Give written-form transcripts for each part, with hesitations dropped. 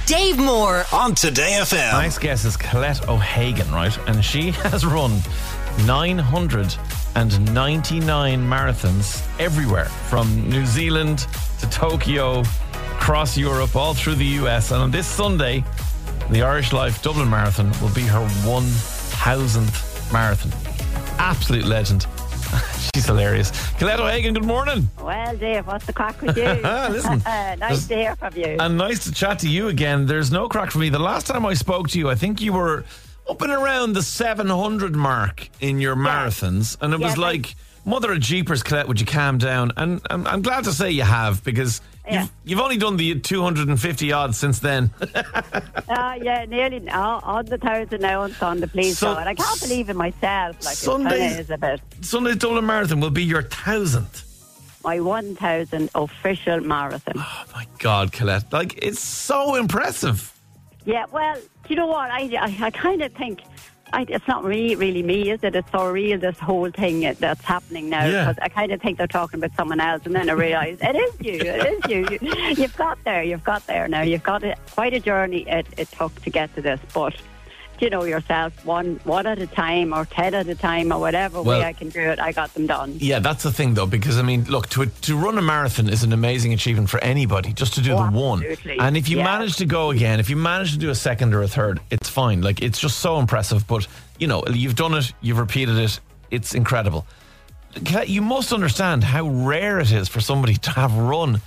Dave Moore on Today FM. My next guest is Colette O'Hagan, right? And she has run 999 marathons everywhere, from New Zealand to Tokyo, across Europe, all through the US. And on this Sunday, the Irish Life Dublin Marathon will be her 1,000th marathon. Absolute legend. She's hilarious. Colette O'Hagan, good morning. Well, Dave, what's the crack with you? Listen, nice to hear from you. And nice to chat to you again. There's no crack for me. The last time I spoke to you, I think you were up and around the 700 mark in your marathons. And it was like, mother of jeepers, Colette, would you calm down? And I'm glad to say you have, because you've only done the 250 odd since then. Nearly on the 1,000 now on Sunday, please God. I can't believe it myself. Like, Sunday's Dublin Marathon will be your 1,000th. My 1,000 official marathon. Oh my God, Colette. Like, it's so impressive. Yeah, well, do you know what? I kind of think it's not really me, is it? It's so real, this whole thing that's happening now. Yeah. Because I kind of think they're talking about someone else, and then I realise it is you. You've got there now. You've got quite a journey it took to get to this, but you know yourself, one at a time or 10 at a time or whatever way I can do it, I got them done. Yeah, that's the thing though, because I mean, look, to run a marathon is an amazing achievement for anybody, just to do the one. And if you manage to go again, if you manage to do a second or a third, it's fine. Like, it's just so impressive. But you know, you've done it, you've repeated it, it's incredible. You must understand how rare it is for somebody to have run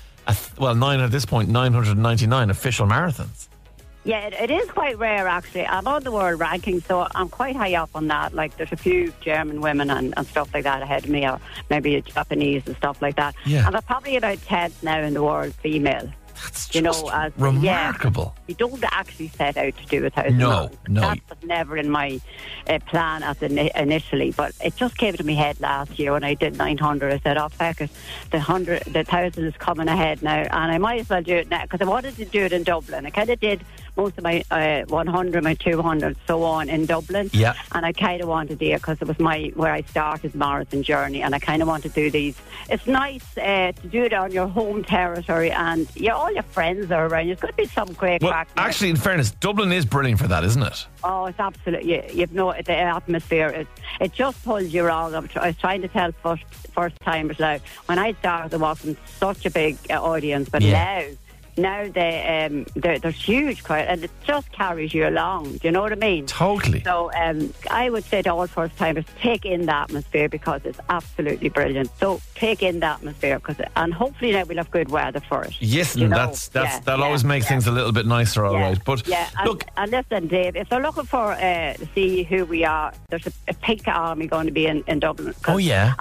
999 official marathons. Yeah, it is quite rare, actually. I'm on the world ranking, so I'm quite high up on that. Like, there's a few German women and stuff like that ahead of me, or maybe a Japanese and stuff like that. Yeah. And I'm probably about 10th now in the world female. That's just remarkable. You don't actually set out to do 1,000 No. That was never in my plan initially, but it just came to my head last year when I did 900. I said, oh, feck it, the 1,000 is coming ahead now, and I might as well do it now, because I wanted to do it in Dublin. I kind of did most of my 100, my 200, so on in Dublin. Yeah. And I kind of wanted to do it because it was where I started the marathon journey, and I kind of want to do these. It's nice to do it on your home territory, and all your friends are around. There's going to be some great crack. Actually, in fairness, Dublin is brilliant for that, isn't it? Oh, it's absolutely. You've no the atmosphere. It just pulls you around. I was trying to tell first timers now, when I started, there wasn't such a big audience, but now there's huge crowd, and it just carries you along. Do you know what I mean? Totally. So I would say to all first timers, take in the atmosphere, because it's absolutely brilliant. So take in the atmosphere, and hopefully now we'll have good weather for it. Yes, and that always makes things a little bit nicer, all right. But look, and listen, Dave, if they're looking for to see who we are, there's a pink army going to be in Dublin. Oh yeah.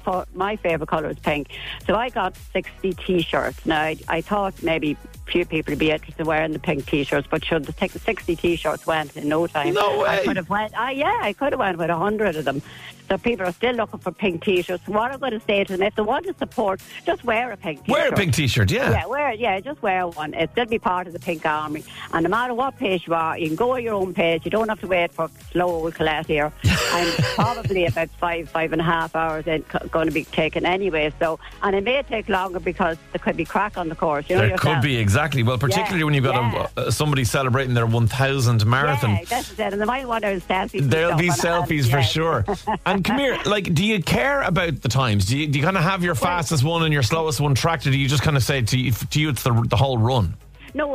My favourite colour is pink, so I got 60 T-shirts. Now I thought maybe few people would be interested in wearing the pink T-shirts, but should the 60 T-shirts went in no time. No way. I could have went with 100 of them. So people are still looking for pink T-shirts. What I'm going to say to them, if they want to support, just wear a pink T-shirt. Wear a pink T-shirt, just wear one. It's going to be part of the Pink Army. And no matter what page you are, you can go on your own page. You don't have to wait for slow old Colette here. I'm probably about 5.5 hours going to be taken anyway. So, and it may take longer because there could be crack on the course. There could be, exactly. Well, particularly when you've got somebody celebrating their 1,000th marathon. Yeah, that's it. And they might want those selfies. There'll be selfies for sure. And come here, like, do you care about the times? Do you kind of have your fastest one and your slowest one tracked, or do you just kind of say to you it's the whole run? No,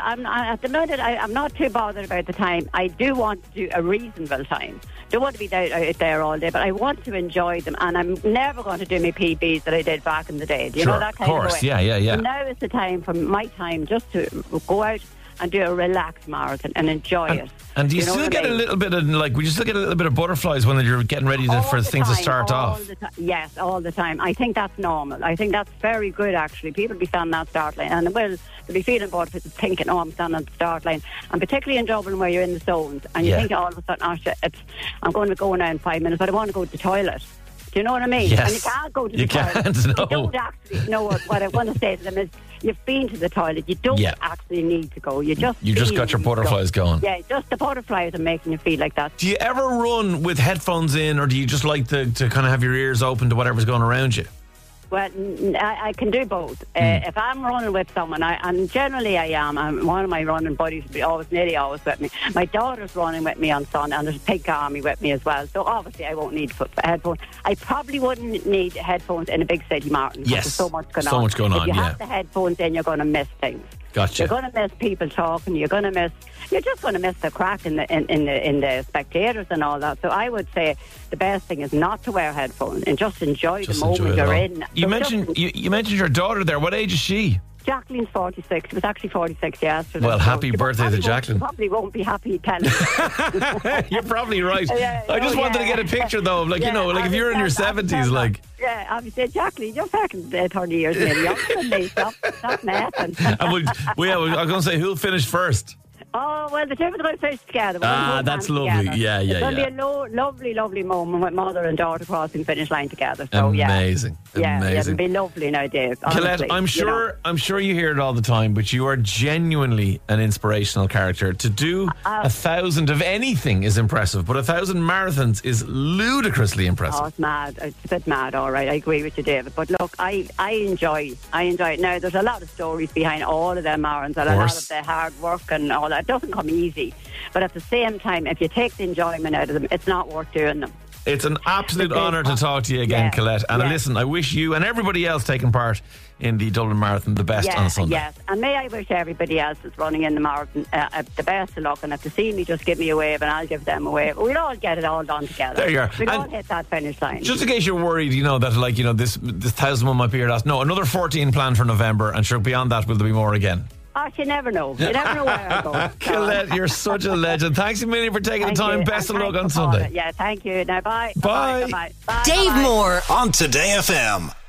at the moment I'm not too bothered about the time. I do want to do a reasonable time. Don't want to be out there all day, but I want to enjoy them, and I'm never going to do my PBs that I did back in the day. Do you know that kind of way? Yeah. So now is the time for my time just to go out and do a relaxed marathon and enjoy it. And do you still get a little bit of, would you still get a little bit of butterflies when you're getting ready for things to start off? Yes, all the time. I think that's normal. I think that's very good, actually. People be standing at that start line, and they'll be feeling bored if it's thinking, I'm standing at the start line. And particularly in Dublin where you're in the zones, and you think all of a sudden, I'm going to go now in 5 minutes, but I want to go to the toilet. Do you know what I mean? Yes. And you can't go to the toilet. No. You don't actually know what I want to say to them is, you've been to the toilet. You don't actually need to go. You just got your butterflies going. Yeah, just the butterflies are making you feel like that. Do you ever run with headphones in, or do you just like to kind of have your ears open to whatever's going around you? Well, I can do both. If I'm running with someone, and generally I am, one of my running buddies will be nearly always with me. My daughter's running with me on Sunday, and there's a Pink Army with me as well. So obviously I won't need headphones. I probably wouldn't need headphones in a big city marathon. Yes, there's so much going on. If you have the headphones in, you're going to miss things. Gotcha. You're going to miss people talking. You're just going to miss the crack in the spectators and all that. So I would say the best thing is not to wear headphones and just enjoy the moment you're in. You mentioned your daughter there. What age is she? Jacqueline's 46. She was actually 46 yesterday. Well, happy birthday to Jacqueline. You probably won't be happy telling me. You're probably right. I just wanted to get a picture, though, of if you're in your 70s, like... Yeah, I would say, Jacqueline, you're fucking 30 years maybe younger than me. Stop messing. I was going to say, who'll finish first? Oh, well, the two of them are going to finish together. That's lovely. Together. Yeah. It's going to be a lovely moment with mother and daughter crossing the finish line together. So, amazing. Yeah, it'll be lovely now, Dave. Colette, I'm sure you hear it all the time, but you are genuinely an inspirational character. To do 1,000 of anything is impressive, but 1,000 marathons is ludicrously impressive. Oh, it's mad. It's a bit mad, all right. I agree with you, David. But look, I enjoy it. Now, there's a lot of stories behind all of them marathons and a lot of the hard work and all that. It doesn't come easy. But at the same time, if you take the enjoyment out of them, it's not worth doing them. It's an absolute honour to talk to you again, Colette. And listen, I wish you and everybody else taking part in the Dublin Marathon the best on Sunday. Yes, and may I wish everybody else that's running in the marathon the best of luck. And if they see me, just give me a wave and I'll give them a wave. We'll all get it all done together. There you are. We'll all hit that finish line. Just in case you're worried, this 1,000 one might be your last. No, another 14 planned for November, and sure, beyond that, will there be more again? Oh, you never know. You never know where I go. Colette, you're such a legend. Thanks a million for taking the time. Best of luck on Sunday. Yeah, thank you. Now, bye. Bye. Bye. Bye. Dave Moore on Today FM.